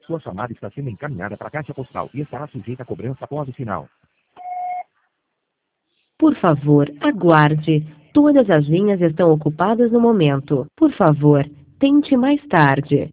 Sua chamada está sendo encaminhada para a caixa postal e estará sujeita a cobrança após o sinal. Por favor, aguarde. Todas as linhas estão ocupadas no momento. Por favor, tente mais tarde.